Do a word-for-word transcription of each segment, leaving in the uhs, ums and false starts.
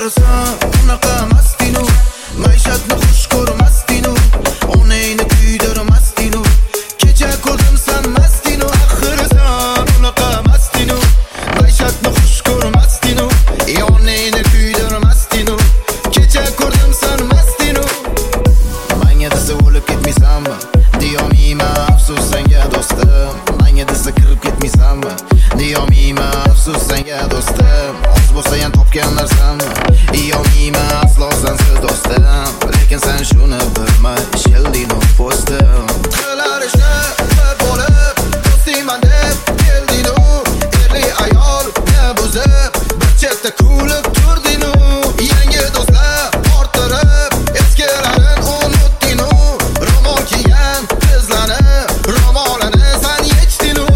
qarasan unaqa mastinu, maishatni xush ko'rmasdinu, onangni kuydirmasdinu, kecha ko'rdim san mastinu, axirisan unaqa mastinu, maishatni xush ko'rmasdinu, onangni kuydirmasdinu, kecha ko'rdim san mastinu. Manga desa o'lib ketmaysanmi, deyolmayman afsus senga do'stim, manga desa kirib ketmaysanmi, deyolmayman afsus senga do'stim, oz bo'lsa ham topgan narsamni deyolmayman aslo sensiz do'stim, lekin sen shuni bilmay shelding u postim. Qilar ishni bo'lib do'stingman deb kelding u, erli ayol ne buzib bir chetda kulib turding u, yangi do'stlar orttirib eskilarin unutding u, ro'mol kiygan qizlarni ro'molini san yechding u.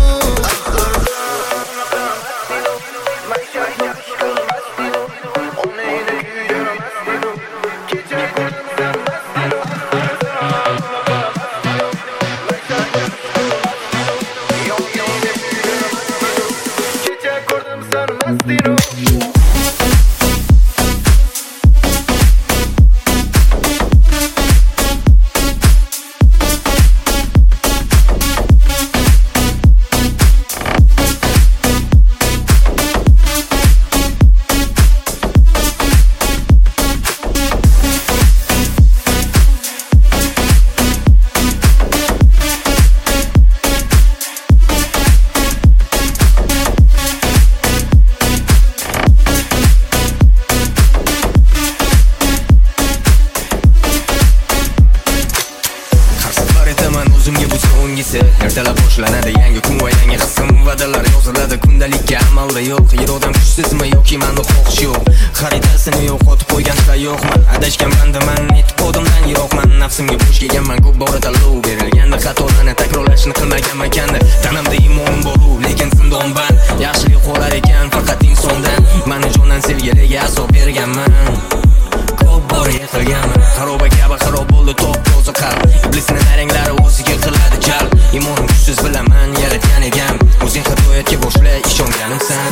O'zimga bu so'nggisi, ertalab boshlanadi yangi kun va yangi hissim, va'dalar yoziladi kundalikka, amalda yo'q. Irodam kuchsizmi yoki menda xohish yo'q, xaritasini yo'qotib qo'ygansa yo'qman, adashgan bandaman, netib qodimdan yiroqman, nafsimga bo'sh kelganman, ko'p bora tanlov berilganda xatolarni takrorlashni qilmaganman kanda, tanamda imonim bor, lekin zindonban, yaxshilik qo'rar ekan faqat insondan, meni jondan sevgiliga azob berganman, ko'p bora yiqilganman, xaroba kabi xarob bo'ldi top toza qalb, iblisning naranglari o'ziga qiladi jalb, imonim kuchsiz bilaman yaratgan egam, o'zing hidoyatga boshla ishonganimsan.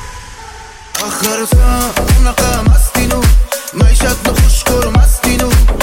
Axir sen unaqa mastinu, maishatni xush ko'rmasdinu,